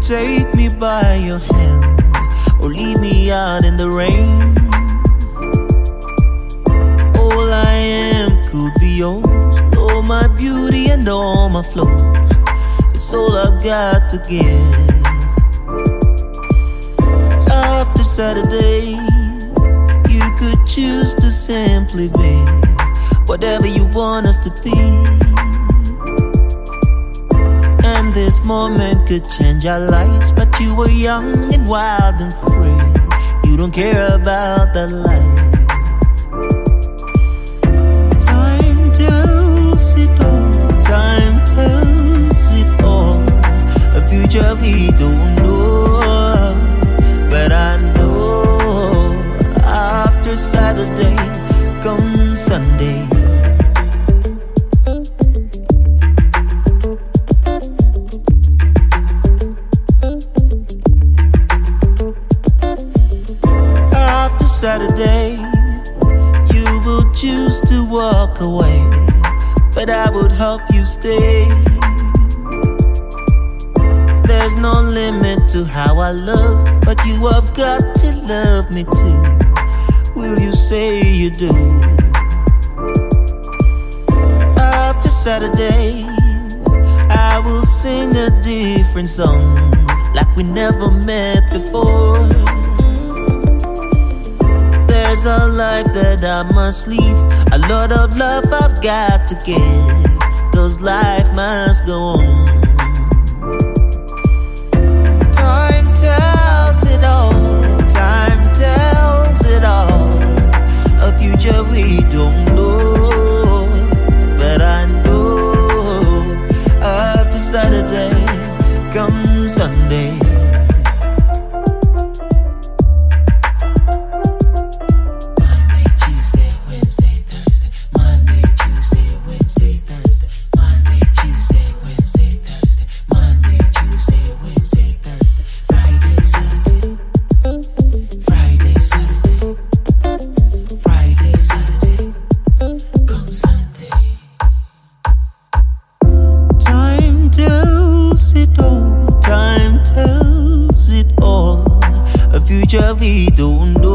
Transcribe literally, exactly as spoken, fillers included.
take me by your hand or leave me out in the rain. All I am could be yours. All my beauty and all my flaws, it's all I've got to give. After Saturday, you could choose to simply be whatever you want us to be. And this moment could change our lives, but you were young and wild and free. You don't care about that life. Time tells it all. Time tells it all. A future we don't know, but I know after Saturday comes Sunday. After Saturday, you will choose to walk away, but I would help you stay. There's no limit to how I love, but you have got to love me too. Will you say you do? After Saturday, I will sing a different song, like we never met before. There's a life that I must leave, a lot of love I've got to give, 'cause life must go on. Time tells it all, time tells it all. A future we don't know, but I know after Saturday comes Sunday. Future we don't know.